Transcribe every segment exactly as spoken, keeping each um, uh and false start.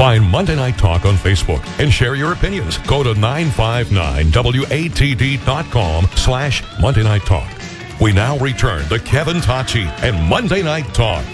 Find Monday Night Talk on Facebook and share your opinions. Go to nine five nine W A T D dot com slash Monday Night Talk. We now return to Kevin Tocci and Monday Night Talk.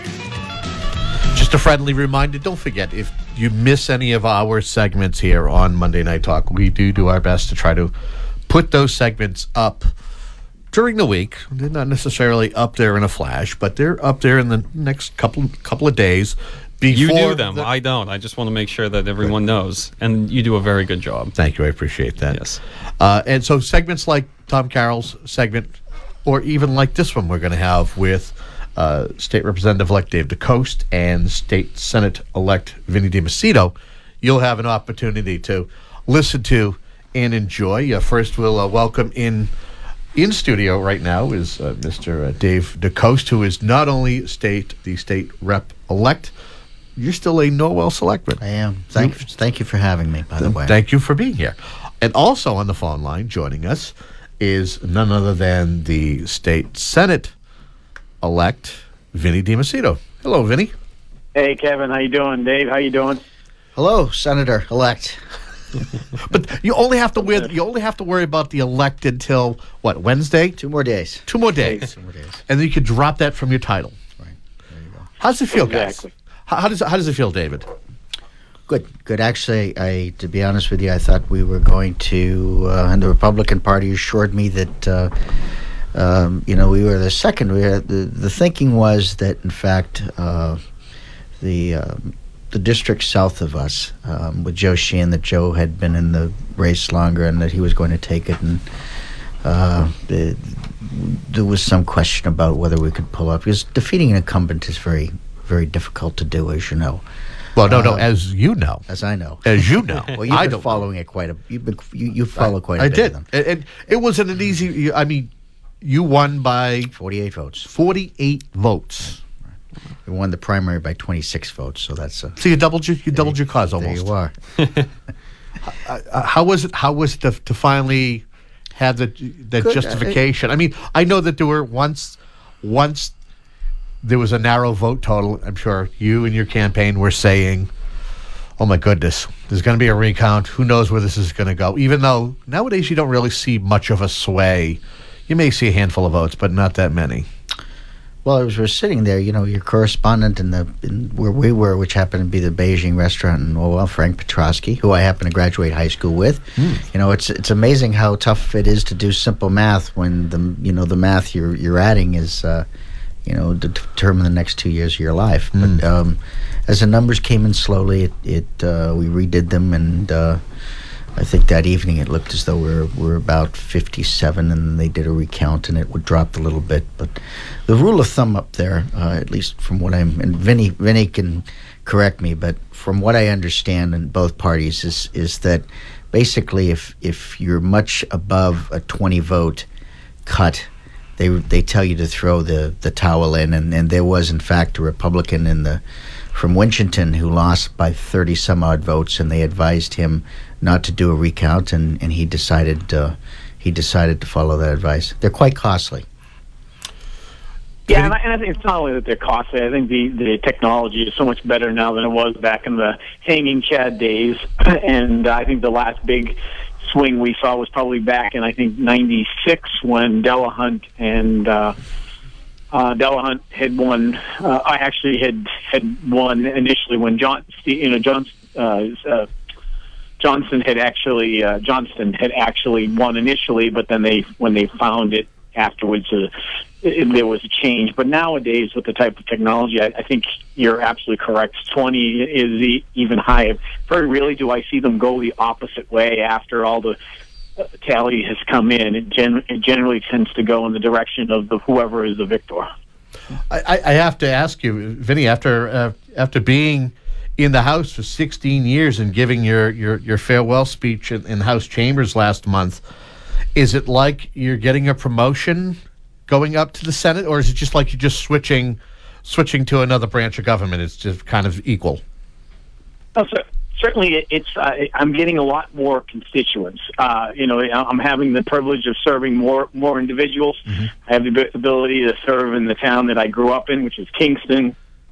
Just a friendly reminder, don't forget, if you miss any of our segments here on Monday Night Talk, we do do our best to try to put those segments up during the week. They're not necessarily up there in a flash, but they're up there in the next couple couple of days. You do them. The, I don't. I just want to make sure that everyone knows. And you do a very good job. Thank you. I appreciate that. Yes. Uh, and so segments like Tom Carroll's segment, or even like this one we're going to have with uh, State Representative-elect Dave DeCoste and State Senate-elect Vinny DiMacedo, you'll have an opportunity to listen to and enjoy. Uh, first, we'll uh, welcome in in studio right now is uh, Mister Uh, Dave DeCoste, who is not only state the state rep-elect, you're still a Norwell selectman. I am. Thank, you, thank you for having me, by the way. Thank you for being here. And also on the phone line joining us is none other than the state Senate-elect Vinny DiMacedo. Hello, Vinny. Hey, Kevin. How you doing? Dave, how you doing? Hello, Senator-elect. But you only have to wear, you only have to worry about the elect until what, Wednesday? Two more days. Two more days. Two more days. And then you could drop that from your title. Right. There you go. How does it feel, exactly. guys? How, how does how does it feel, David? Good. Good. Actually, I to be honest with you, I thought we were going to, uh, and the Republican Party assured me that, uh, um, you know, we were the second. We were, the the thinking was that, in fact, uh, the um, the district south of us, um, with Joe Sheehan, that Joe had been in the race longer and that he was going to take it, and uh, the, there was some question about whether we could pull up, because defeating an incumbent is very, very difficult to do, as you know. Well, no, no, Uh, as you know. As I know. As you know. Well, you've I been don't following it quite a. You've been you, you follow quite a I bit did. of them. And, and it wasn't an easy. I mean, you won by Forty-eight votes. forty-eight votes. We won the primary by twenty-six votes, so that's a. So you doubled your you doubled your cause almost. There you are. uh, how was it? How was it to, to finally have the the Good. justification? I mean, I know that there were once once there was a narrow vote total. I'm sure you and your campaign were saying, "Oh my goodness, there's going to be a recount. Who knows where this is going to go?" Even though nowadays you don't really see much of a sway. You may see a handful of votes, but not that many. Well, as we're sitting there, you know, your correspondent in the in where we were, which happened to be the Beijing restaurant in Orwell, Frank Petrosky, who I happen to graduate high school with. Mm. You know, it's it's amazing how tough it is to do simple math when the you know the math you're you're adding is, uh, you know, to determine the next two years of your life. Mm. But um, as the numbers came in slowly, it, it uh, we redid them, and uh, I think that evening it looked as though we're we're about fifty-seven, and they did a recount, and it would drop a little bit. But the rule of thumb up there, uh, at least from what I'm, and Vinny Vinny can correct me, but from what I understand in both parties is is that basically if if you're much above a twenty vote cut, they they tell you to throw the the towel in, and, and there was in fact a Republican in the from Winchendon who lost by thirty some odd votes, and they advised him not to do a recount, and, and he decided uh, he decided to follow that advice. They're quite costly. Yeah, and I, and I think it's not only that they're costly. I think the, the technology is so much better now than it was back in the hanging Chad days. And I think the last big swing we saw was probably back in, I think, ninety-six when Delahunt and uh, uh, Delahunt had won. Uh, I actually had had won initially when John, you know, John. Uh, uh, Johnson had actually uh, Johnston had actually won initially, but then they when they found it afterwards, uh, it, there was a change. But nowadays, with the type of technology, I, I think you're absolutely correct. twenty is the, even higher. Very rarely do I see them go the opposite way after all the uh, tally has come in. It, gen- it generally tends to go in the direction of the whoever is the victor. I, I have to ask you, Vinny, after uh, after being in the House for sixteen years and giving your, your, your farewell speech in, in House Chambers last month, is it like you're getting a promotion going up to the Senate, or is it just like you're just switching switching to another branch of government? It's just kind of equal. Oh, so certainly, it's uh, I'm getting a lot more constituents. Uh, you know, I'm having the privilege of serving more more individuals. Mm-hmm. I have the ability to serve in the town that I grew up in, which is Kingston.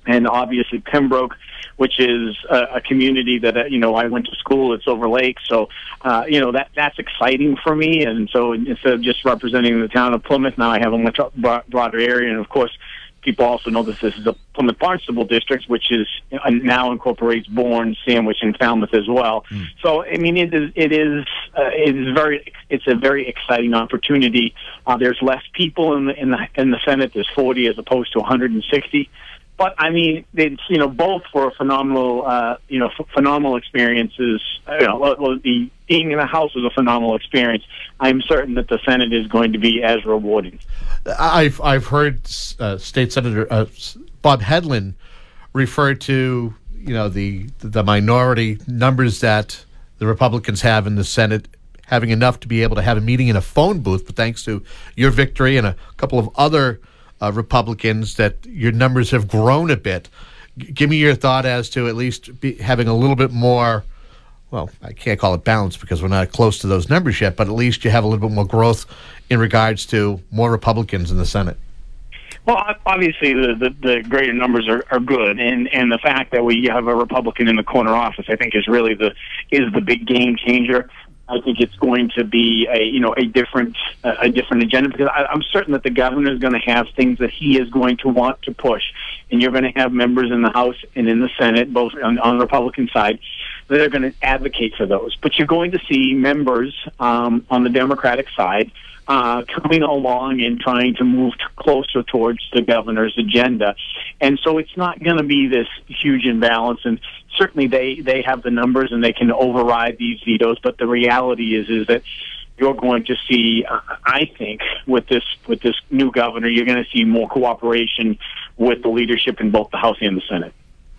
and obviously Pembroke, which is a, a community that, uh, you know, I went to school at Silver Lake. So, uh, you know, that that's exciting for me. And so instead of just representing the town of Plymouth, now I have a much broader area. And, of course, people also know that this is a Plymouth Barnstable district, which is uh, now incorporates Bourne, Sandwich, and Falmouth as well. Mm. So, I mean, it is it is uh, it is very it's a very exciting opportunity. Uh, there's less people in the in the in the Senate. There's forty as opposed to one hundred sixty. But I mean, it's, you know, both were phenomenal, uh, you know, f- phenomenal experiences. You know, well, the being in the House was a phenomenal experience. I'm certain that the Senate is going to be as rewarding. I've I've heard uh, State Senator uh, Bob Hedlund refer to, you know, the the minority numbers that the Republicans have in the Senate having enough to be able to have a meeting in a phone booth, but thanks to your victory and a couple of other Uh, Republicans, that your numbers have grown a bit. G- give me your thought as to at least be having a little bit more, well, I can't call it balance because we're not close to those numbers yet, but at least you have a little bit more growth in regards to more Republicans in the Senate. Well, obviously, the, the, the greater numbers are, are good, and, and the fact that we have a Republican in the corner office, I think, is really the is the big game changer. I think it's going to be a you know a different uh, a different agenda, because I, I'm certain that the governor is going to have things that he is going to want to push, and you're going to have members in the House and in the Senate, both on, on the Republican side, that are going to advocate for those. But you're going to see members um, on the Democratic side uh, coming along and trying to move t- closer towards the governor's agenda, and so it's not going to be this huge imbalance. And certainly they, they have the numbers and they can override these vetoes, but the reality is is that you're going to see, uh, I think, with this with this new governor, you're going to see more cooperation with the leadership in both the House and the Senate.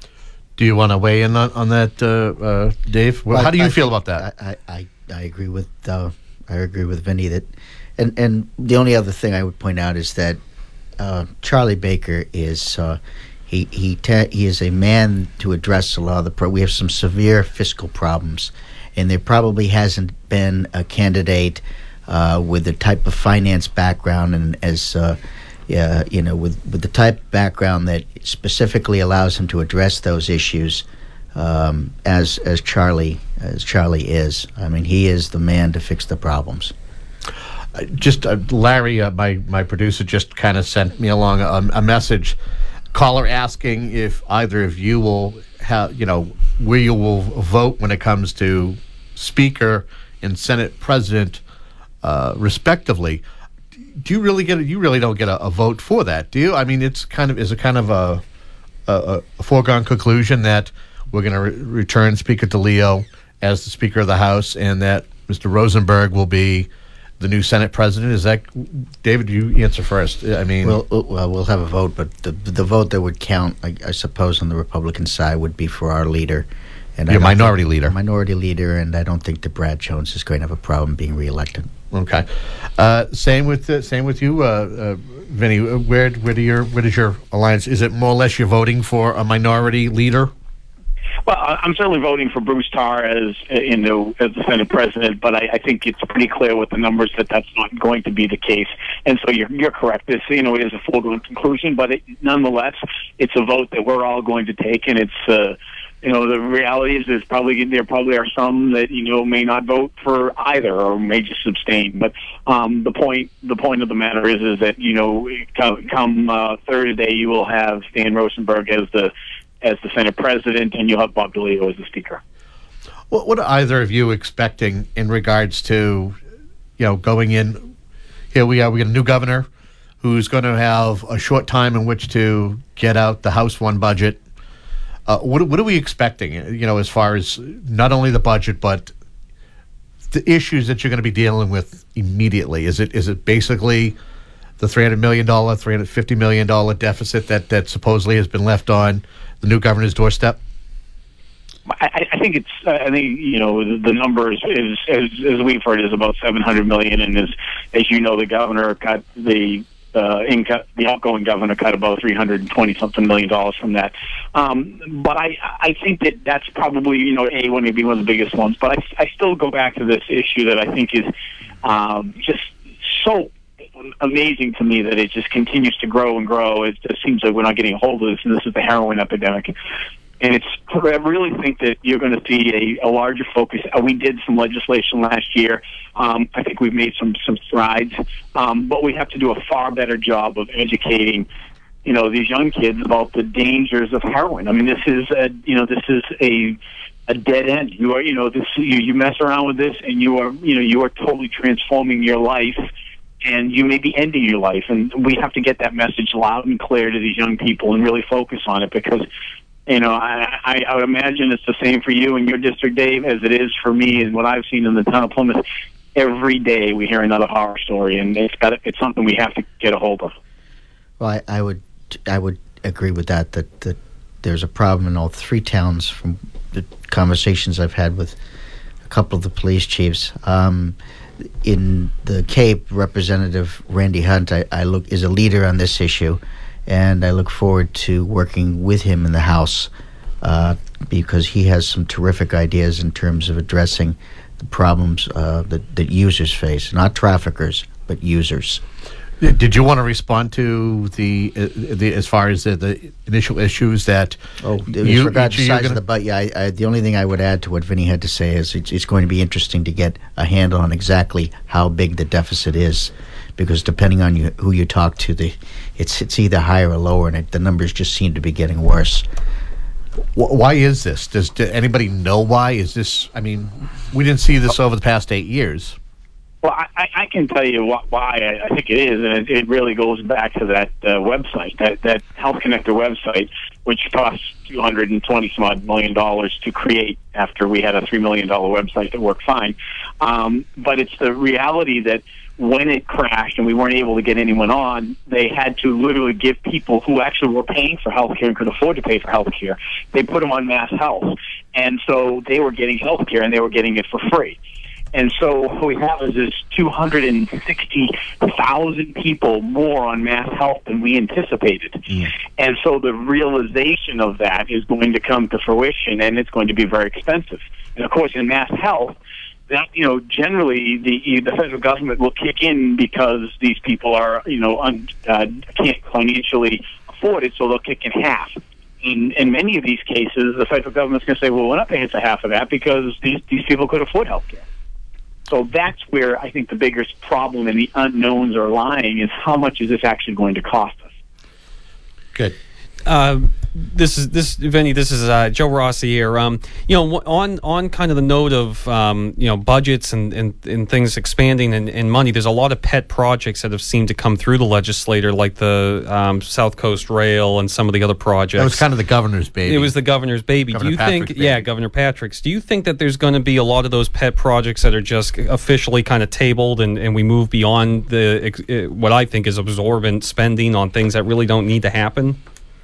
Do you want to weigh in on, on that, uh, uh, Dave? Well, how do you I feel about that? I, I, I agree with uh, I agree with Vinny that, and and the only other thing I would point out is that uh, Charlie Baker is. Uh, He he te- he is a man to address a lot of the pro- we have some severe fiscal problems, and there probably hasn't been a candidate uh, with the type of finance background and as uh, yeah, you know with, with the type of background that specifically allows him to address those issues um, as as Charlie as Charlie is. I mean, he is the man to fix the problems. Uh, just uh, Larry, uh, my my producer, just kind of sent me along a, a message. Caller asking if either of you will have, you know, where you will vote when it comes to Speaker and Senate President, uh, respectively. Do you really get? A, you really don't get a, a vote for that, do you? I mean, it's kind of is it kind of a a, a foregone conclusion that we're going to re- return Speaker DeLeo as the Speaker of the House, and that Mister Rosenberg will be the new Senate President? Is that, David, you answer first. I mean, well, well we'll have a vote, but the the vote that would count, I, I suppose, on the Republican side would be for our leader, and your minority leader, minority leader, and I don't think that Brad Jones is going to have a problem being reelected. Okay, uh, same with uh, same with you, uh, uh, Vinny. Where where do your where does your alliance? Is it more or less you're voting for a minority leader? Well, I'm certainly voting for Bruce Tarr as you know as the Senate President, but I, I think it's pretty clear with the numbers that that's not going to be the case. And so you're you're correct. This you know is a foregone conclusion, but it, nonetheless, it's a vote that we're all going to take, and it's uh, you know the reality is there's probably there probably are some that you know may not vote for either or may just abstain. But um, the point the point of the matter is is that you know come, come uh, Thursday you will have Stan Rosenberg as the as the Senate President, and you'll have Bob DeLeo as the Speaker. What, what are either of you expecting in regards to, you know, going in? Here we are. We got a new governor who's going to have a short time in which to get out the House One budget. Uh, what, what are we expecting? You know, as far as not only the budget but the issues that you're going to be dealing with immediately. Is it is it basically the three hundred million dollars, three hundred fifty million dollars deficit that, that supposedly has been left on the new governor's doorstep? I, I think it's. Uh, I think you know the, the numbers is as, as we've heard is about seven hundred million, and as as you know, the governor cut the uh, income. The outgoing governor cut about three hundred and twenty something million dollars from that. Um, but I I think that that's probably you know a one to be one of the biggest ones. But I I still go back to this issue that I think is um, just so amazing to me that it just continues to grow and grow. It just seems like we're not getting a hold of this, and this is the heroin epidemic. And it's, I really think that you're going to see a, a larger focus. Uh, we did some legislation last year. Um, I think we've made some, some strides, um, but we have to do a far better job of educating, you know, these young kids about the dangers of heroin. I mean, this is a, you know, this is a, a dead end. You are, you know, this, you, you mess around with this and you are, you know, you are totally transforming your life, and you may be ending your life. And we have to get that message loud and clear to these young people and really focus on it, because, you know, I, I, I would imagine it's the same for you in your district, Dave, as it is for me and what I've seen in the town of Plymouth. Every day we hear another horror story, and it's got it's something we have to get a hold of. Well, I, I would I would agree with that, that, that there's a problem in all three towns from the conversations I've had with a couple of the police chiefs. Um, in the Cape, Representative Randy Hunt I, I look is a leader on this issue, and I look forward to working with him in the House uh, because he has some terrific ideas in terms of addressing the problems uh, that, that users face, not traffickers, but users. Did you want to respond to the, uh, the as far as the, the initial issues that oh, with you, regard to you, size gonna... of the butt? Yeah, I, I, the only thing I would add to what Vinny had to say is it's, it's going to be interesting to get a handle on exactly how big the deficit is, because depending on you, who you talk to, the it's it's either higher or lower, and it, the numbers just seem to be getting worse. Why is this? Does, does anybody know why? Is this? I mean, we didn't see this over the past eight years. Well, I, I can tell you wh- why I think it is, and it, it really goes back to that uh, website, that, that Health Connector website, which cost two hundred twenty some odd million dollars to create after we had a three million dollars website that worked fine. Um, but it's the reality that when it crashed and we weren't able to get anyone on, they had to literally give people who actually were paying for health care and could afford to pay for health care, they put them on Mass Health. And so they were getting health care and they were getting it for free. And so what we have is this two hundred sixty thousand people more on Mass Health than we anticipated. Mm. And so the realization of that is going to come to fruition, and it's going to be very expensive. And, of course, in Mass Health, that, you know, generally the the federal government will kick in because these people are, you know, un, uh, can't financially afford it, so they'll kick in half. In, in many of these cases, the federal government's going to say, well, we're not paying for half of that because these, these people could afford health care. So that's where I think the biggest problem and the unknowns are lying, is how much is this actually going to cost us? Good. Uh, this is this, Vinny. This is uh, Joe Rossi here. Um, you know, on on kind of the note of um, you know, budgets and, and, and things expanding and, and money. There's a lot of pet projects that have seemed to come through the legislature, like the um, South Coast Rail and some of the other projects. That was kind of the governor's baby. It was the governor's baby. Governor Do you Patrick's think? baby. Yeah, Governor Patrick's. Do you think that there's going to be a lot of those pet projects that are just officially kind of tabled, and, and we move beyond the what I think is absorbent spending on things that really don't need to happen?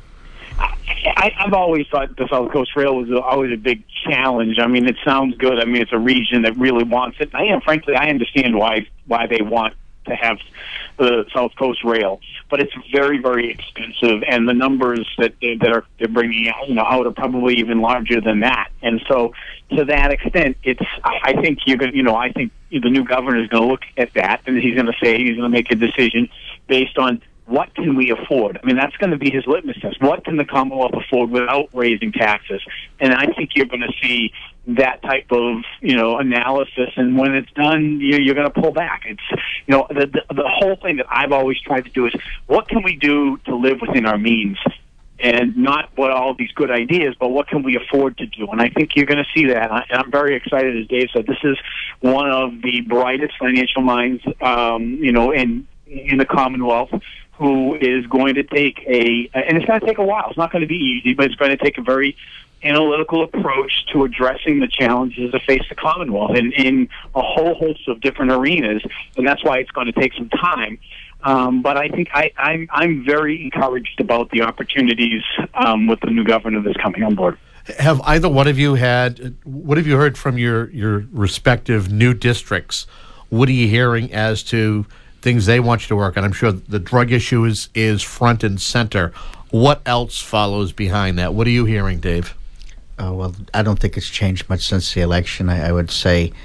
I, I've always thought the South Coast Rail was always a big challenge. I mean, it sounds good. I mean, it's a region that really wants it. I am, frankly, I understand why why they want to have the South Coast Rail, but it's very, very expensive, and the numbers that they, that are they're bringing out, you know, out are probably even larger than that. And so, to that extent, it's. I think you're going. You know, I think the new governor is going to look at that, and he's going to say he's going to make a decision based on what can we afford? I mean, that's going to be his litmus test. What can the Commonwealth afford without raising taxes? And I think you're going to see that type of, you know, analysis. And when it's done, you're, you're going to pull back. It's, you know, the, the the whole thing that I've always tried to do is, what can we do to live within our means? And not what all these good ideas, but what can we afford to do? And I think you're going to see that. And I'm very excited, as Dave said. This is one of the brightest financial minds, um, you know, in in the Commonwealth, who is going to take a, and it's going to take a while. It's not going to be easy, but it's going to take a very analytical approach to addressing the challenges that face the Commonwealth in, in a whole host of different arenas, and that's why it's going to take some time. Um, but I think I, I'm, I'm very encouraged about the opportunities um, with the new governor that's coming on board. Have either one of you had, what have you heard from your, your respective new districts? What are you hearing as to things they want you to work on? I'm sure the drug issue is, is front and center. What else follows behind that? What are you hearing, Dave? Uh, well, I don't think it's changed much since the election. I, I would say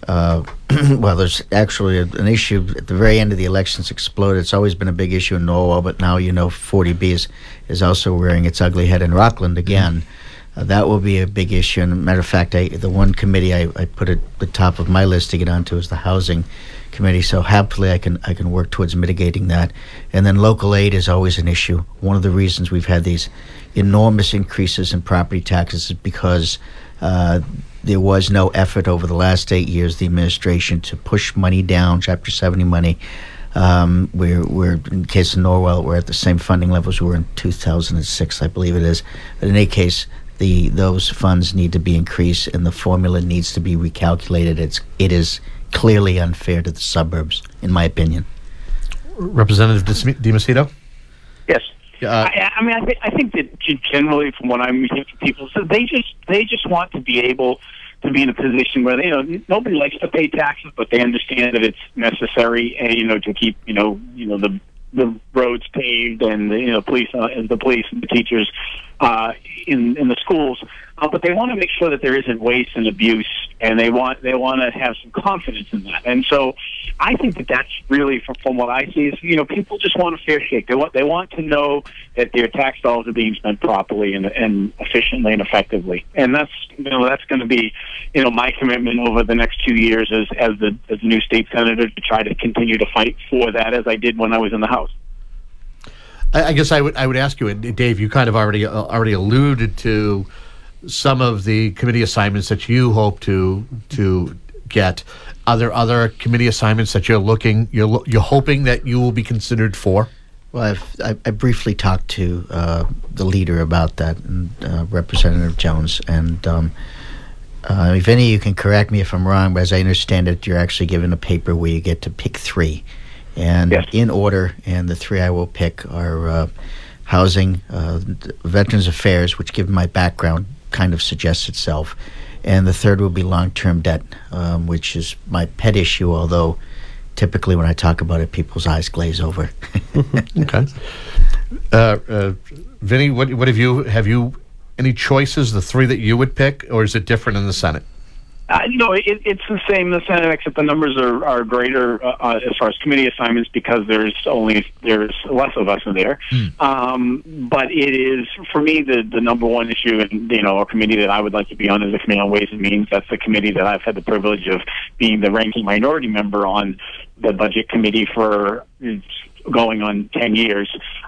Uh, well, there's actually a, an issue at the very end of the elections exploded. It's always been a big issue in Norwell, but now you know forty B is, is also rearing its ugly head in Rockland again. Uh, that will be a big issue. And, matter of fact, I, the one committee I, I put at the top of my list to get onto is the housing committee. So happily, I can I can work towards mitigating that. And then local aid is always an issue. One of the reasons we've had these enormous increases in property taxes is because uh, there was no effort over the last eight years, the administration, to push money down, Chapter seventy money. Um, we're, we're, in the case of Norwell, we're at the same funding levels we were in two thousand six, I believe it is. But in any case, the those funds need to be increased, and the formula needs to be recalculated. It's, it is clearly unfair to the suburbs, in my opinion. Representative DiMacedo? Yes. Uh, I, I mean, I, th- I think that generally, from what I'm hearing from people, so they just they just want to be able to be in a position where they, you know, nobody likes to pay taxes, but they understand that it's necessary, and you know, to keep you know you know the the roads paved and the, you know police uh, and the police and the teachers uh, in in the schools. Uh, but they want to make sure that there isn't waste and abuse, and they want they want to have some confidence in that. And so, I think that that's really, from, from what I see, is you know people just want a fair shake. They want they want to know that their tax dollars are being spent properly and and efficiently and effectively. And that's you know that's going to be you know my commitment over the next two years as as the as the new state senator to try to continue to fight for that, as I did when I was in the House. I, I guess I would I would ask you, and Dave, you kind of already uh, already alluded to some of the committee assignments that you hope to to get. Are there other committee assignments that you're looking you're you're hoping that you will be considered for? Well, I've, I, I briefly talked to uh, the leader about that, and, uh, Representative Jones, and um, uh, if any, you can correct me if I'm wrong, but as I understand it, you're actually given a paper where you get to pick three, and yes. in order, and the three I will pick are uh, housing, uh, Veterans Affairs, which given my background kind of suggests itself, and the third will be long-term debt, um, which is my pet issue, although typically when I talk about it, people's eyes glaze over. Okay. Uh, uh, Vinny, what, what have you, have you any choices, the three that you would pick, or is it different in the Senate? Uh, no, it, it's the same in the Senate, except the numbers are, are greater uh, uh, as far as committee assignments because there's only there's less of us in there. Mm. Um, but it is for me the, the number one issue, and you know, a committee that I would like to be on is the Committee on Ways and Means. That's the committee that I've had the privilege of being the ranking minority member on the Budget Committee for going on ten years.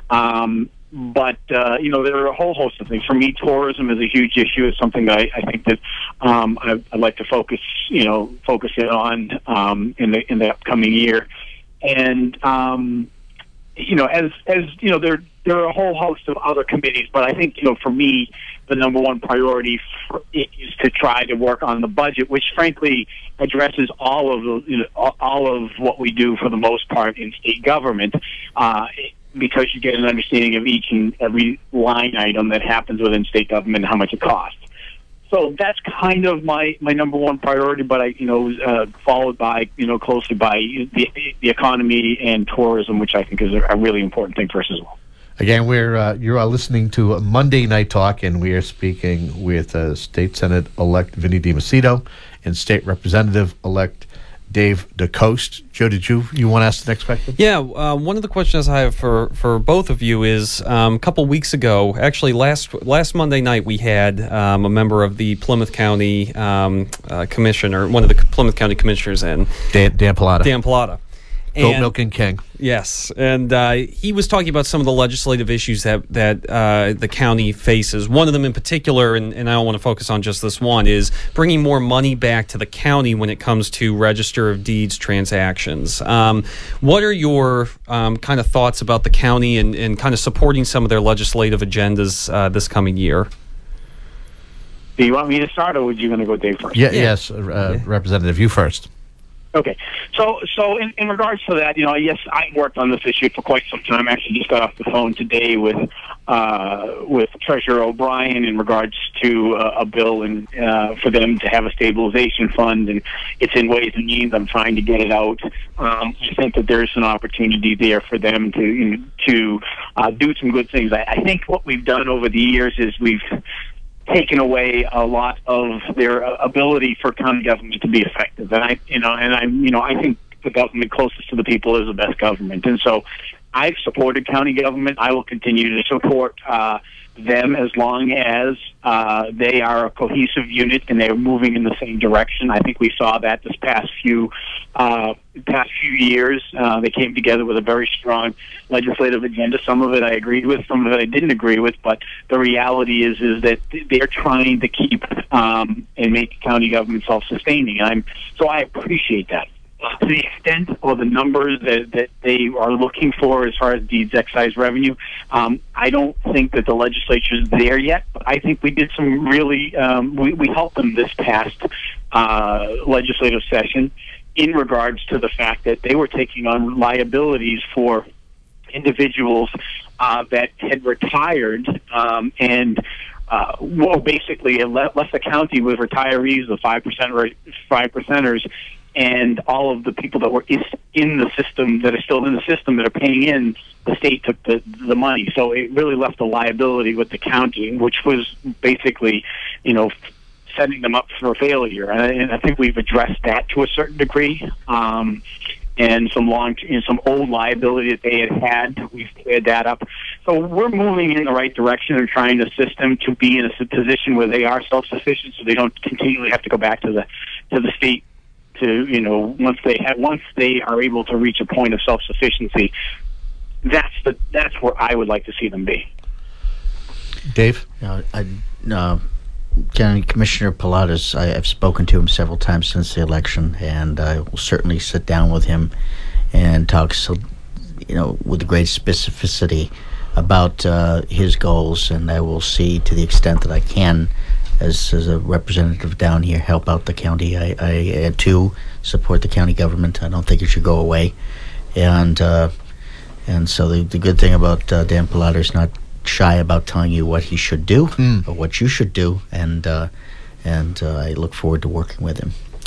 Um, But, uh, you know, there are a whole host of things. For me, tourism is a huge issue. It's something that I, I think that um, I, I'd like to focus, you know, focus it on um, in the in the upcoming year. And, um, you know, as, as you know, there there are a whole host of other committees. But I think, you know, for me, the number one priority for, is to try to work on the budget, which, frankly, addresses all of the, you know, all of what we do for the most part in state government. Uh, because you get an understanding of each and every line item that happens within state government and how much it costs. So that's kind of my, my number one priority, but I, you know, uh, followed by, you know, closely by the, the economy and tourism, which I think is a, a really important thing for us as well. Again, we're uh, you are listening to Monday Night Talk, and we are speaking with uh, State Senate-elect Vinny DiMacedo and State Representative-elect Dave DeCoste. Joe, did you you want to ask the next question? Yeah, uh, one of the questions I have for, for both of you is um, a couple weeks ago, actually last last Monday night, we had um, a member of the Plymouth County um, uh, Commissioner, one of the Plymouth County Commissioners in. Dan, Dan Pallotta. Dan Pallotta. Goat Milking King. Yes, and uh, he was talking about some of the legislative issues that that uh, the county faces. One of them in particular, and, and I don't want to focus on just this one, is bringing more money back to the county when it comes to Register of Deeds transactions. Um, what are your um, kind of thoughts about the county and, and kind of supporting some of their legislative agendas uh, this coming year? Do you want me to start, or would you going to go Dave first? Yeah, yeah. Yes, uh, yeah. Representative, you first. Okay, so so in, in regards to that, you know, yes, I worked on this issue for quite some time. I actually just got off the phone today with uh, with Treasurer O'Brien in regards to uh, a bill and uh, for them to have a stabilization fund, and it's in Ways and Means. I'm trying to get it out. Um, I think that there's an opportunity there for them to you know, to uh, do some good things. I, I think what we've done over the years is we've taken away a lot of their ability for county government to be effective. And I, you know, and I, you know, I think the government closest to the people is the best government. And so I've supported county government. I will continue to support uh, them as long as uh, they are a cohesive unit and they're moving in the same direction. I think we saw that this past few uh, past few years. Uh, they came together with a very strong legislative agenda. Some of it I agreed with, some of it I didn't agree with. But the reality is is that they're trying to keep um, and make county government self-sustaining. And I'm so I appreciate that. To the extent or the numbers that, that they are looking for as far as deeds excise revenue, um, I don't think that the legislature is there yet. But I think we did some really, um, we, we helped them this past uh, legislative session in regards to the fact that they were taking on liabilities for individuals uh, that had retired um, and uh, well, basically left, left the county with retirees, the five percent, five percenters, and all of the people that were in the system, that are still in the system, that are paying in, the state took the the money. So it really left a liability with the county, which was basically, you know, setting them up for failure. And I think we've addressed that to a certain degree. Um, and some long, you know, some old liability that they had had, we've cleared that up. So we're moving in the right direction and trying to assist them to be in a position where they are self-sufficient, so they don't continually have to go back to the to the state. To, you know, once they have, once they are able to reach a point of self-sufficiency, that's the that's where I would like to see them be. Dave, uh, I, uh, County Commissioner Pilatus, I, I've spoken to him several times since the election, and I will certainly sit down with him and talk, so, you know, with great specificity about uh, his goals, and I will see to the extent that I can. As, as a representative down here, help out the county. I, I uh, too support the county government. I don't think it should go away, and uh, and so the, the good thing about uh, Dan Pilater is not shy about telling you what he should do mm. or what you should do, and uh, and uh, I look forward to working with him.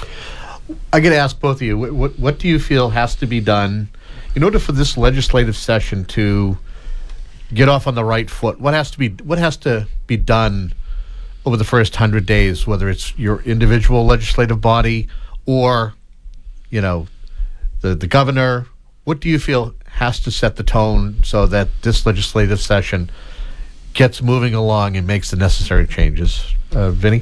I got to ask both of you: what, what what do you feel has to be done in order for this legislative session to get off on the right foot? What has to be what has to be done over the first hundred days, whether it's your individual legislative body or, you know, the the governor? What do you feel has to set the tone so that this legislative session gets moving along and makes the necessary changes? Uh, Vinny?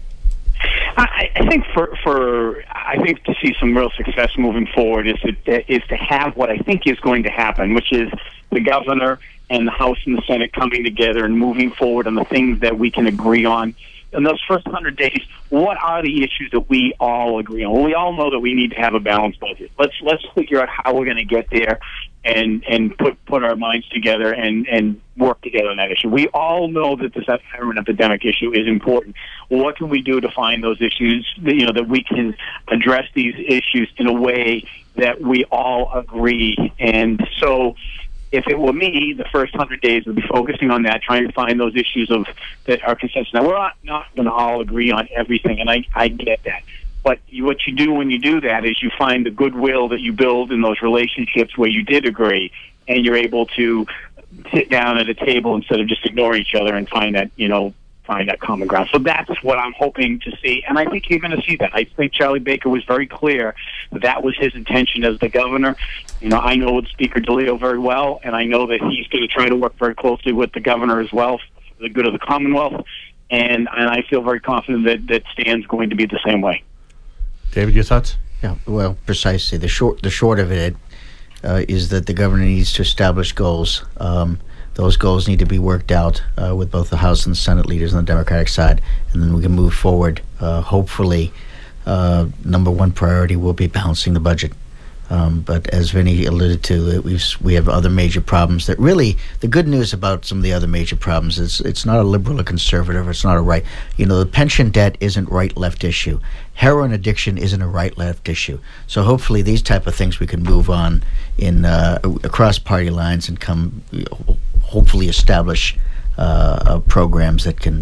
I, I think for for I think to see some real success moving forward is to is to have what I think is going to happen, which is the governor and the House and the Senate coming together and moving forward on the things that we can agree on. In those first hundred days, what are the issues that we all agree on? Well, we all know that we need to have a balanced budget. Let's let's figure out how we're going to get there, and and put put our minds together and and work together on that issue. We all know that this heroin epidemic issue is important. What can we do to find those issues? You know, that we can address these issues in a way that we all agree. And so, if it were me, the first hundred days would be focusing on that, trying to find those issues of that are consensus. Now, we're not, not going to all agree on everything, and I, I get that. But you, what you do when you do that is you find the goodwill that you build in those relationships where you did agree, and you're able to sit down at a table instead of just ignore each other and find that, you know, find that common ground. So that's what I'm hoping to see, and I think you're going to see that. I think Charlie Baker was very clear that that was his intention as the governor. You know, I know Speaker DeLeo very well, and I know that he's going to try to work very closely with the governor as well for the good of the Commonwealth, and, and I feel very confident that, that Stan's going to be the same way. David, your thoughts? Yeah, well, precisely. The short, the short of it uh, is that the governor needs to establish goals. Um, Those goals need to be worked out uh, with both the House and the Senate leaders on the Democratic side, and then we can move forward. Uh, hopefully, uh, number one priority will be balancing the budget. Um, but as Vinny alluded to, we've we have other major problems that really, the good news about some of the other major problems is it's not a liberal or conservative, it's not a right. You know, the pension debt isn't right-left issue. Heroin addiction isn't a right-left issue. So hopefully these type of things we can move on in uh, across party lines and come, hopefully establish uh, uh, programs that can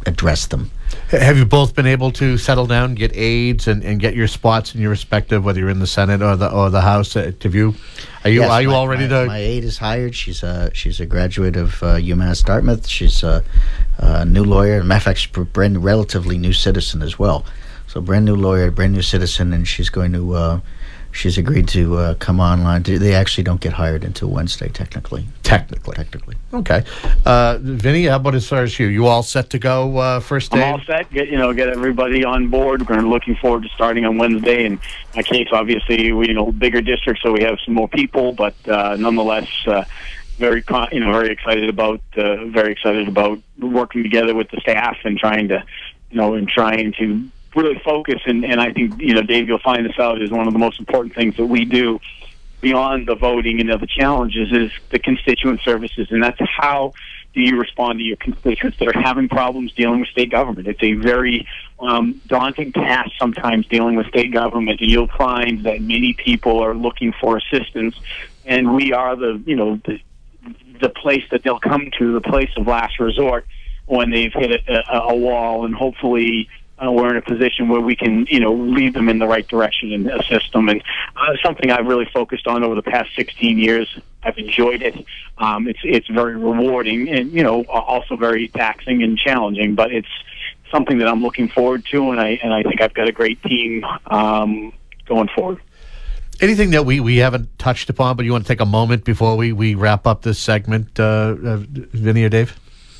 address them. Have you both been able to settle down, get aides, and, and get your spots in your respective, whether you're in the Senate or the or the House? Have you? Are you Yes, are you my, all ready my, to? My aide is hired. She's a she's a graduate of uh, UMass Dartmouth. She's a, a new lawyer. Matter of fact, she's a brand relatively new citizen as well. So brand new lawyer, brand new citizen, and she's going to. Uh, She's agreed to uh, come online. They actually don't get hired until Wednesday, technically. Technically. Technically. Okay. Uh, Vinny, how about as far as you? You all set to go uh, first day? I'm all set. Get you know, get everybody on board. We're looking forward to starting on Wednesday. In my case, obviously, we you know bigger district, so we have some more people, but uh, nonetheless, uh, very con- you know very excited about uh, very excited about working together with the staff and trying to you know and trying to. really focus, and, and I think, you know, Dave, you'll find this out, is one of the most important things that we do beyond the voting and other challenges is the constituent services, and that's how do you respond to your constituents that are having problems dealing with state government. It's a very um, daunting task sometimes dealing with state government, and you'll find that many people are looking for assistance, and we are the, you know, the, the place that they'll come to, the place of last resort when they've hit a, a, a wall, and hopefully Uh, we're in a position where we can, you know, lead them in the right direction and assist them. And uh, something I've really focused on over the past sixteen years. I've enjoyed it. Um, it's it's very rewarding and, you know, also very taxing and challenging. But it's something that I'm looking forward to, and I and I think I've got a great team um, going forward. Anything that we, we haven't touched upon, but you want to take a moment before we, we wrap up this segment, uh, uh, Vinny or Dave?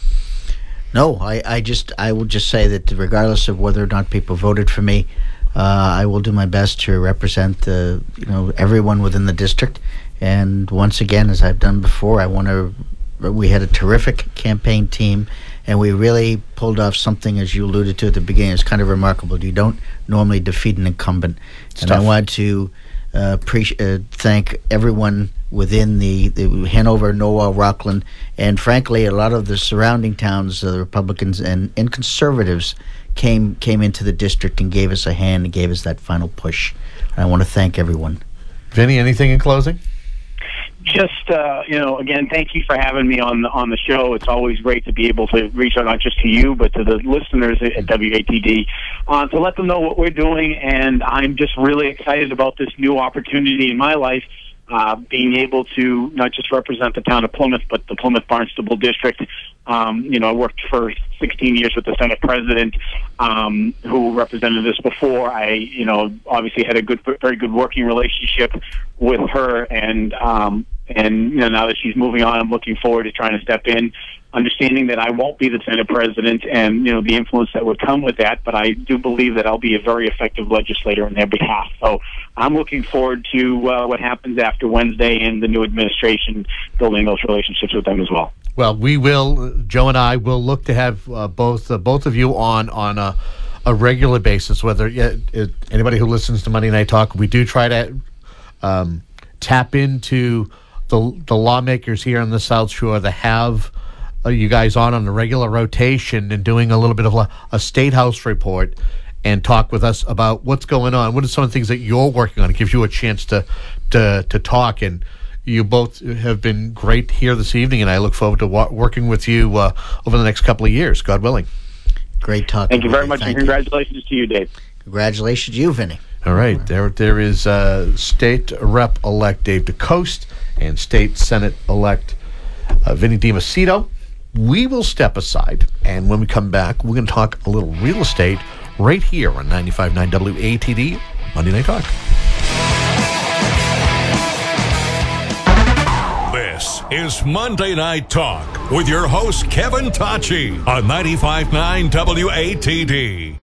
No, I, I just I will just say that regardless of whether or not people voted for me, uh, I will do my best to represent the you know everyone within the district. And once again, as I've done before, I want to. We had a terrific campaign team, and we really pulled off something, as you alluded to at the beginning. It's kind of remarkable. You don't normally defeat an incumbent, It's and tough. I want to uh, pre- uh, thank everyone within the, the Hanover, Norwell, Rockland, and frankly, a lot of the surrounding towns, uh, the Republicans and, and conservatives came came into the district and gave us a hand and gave us that final push. And I want to thank everyone. Vinny, anything in closing? Just, uh, you know, again, thank you for having me on the, on the show. It's always great to be able to reach out not just to you, but to the listeners at W A T D uh, to let them know what we're doing. And I'm just really excited about this new opportunity in my life, uh, being able to not just represent the town of Plymouth, but the Plymouth Barnstable District. Um, you know, I worked for sixteen years with the Senate President, um, who represented this before. I, you know, obviously had a good, very good working relationship with her, and um, and you know, now that she's moving on, I'm looking forward to trying to step in, understanding that I won't be the Senate President, and you know the influence that would come with that. But I do believe that I'll be a very effective legislator on their behalf. So I'm looking forward to uh, what happens after Wednesday and the new administration building those relationships with them as well. Well, we will. Joe and I will look to have uh, both uh, both of you on on a, a regular basis. Whether yeah, it, anybody who listens to Monday Night Talk, we do try to um, tap into the the lawmakers here on the South Shore that have uh, you guys on on a regular rotation and doing a little bit of a, a State House report and talk with us about what's going on. What are some of the things that you're working on? It gives you a chance to to to talk. And you both have been great here this evening, and I look forward to wa- working with you uh, over the next couple of years, God willing. Great talking. Thank you very with much, Thank and you. congratulations to you, Dave. Congratulations to you, Vinny. All right, there there is uh, State Rep-elect Dave DeCoste and State Senate-elect uh, Vinny DiMacedo. We will step aside, and when we come back, we're going to talk a little real estate right here on ninety-five point nine W A T D, Monday Night Talk. This is Monday Night Talk with your host, Kevin Tachi, on ninety-five point nine W A T D.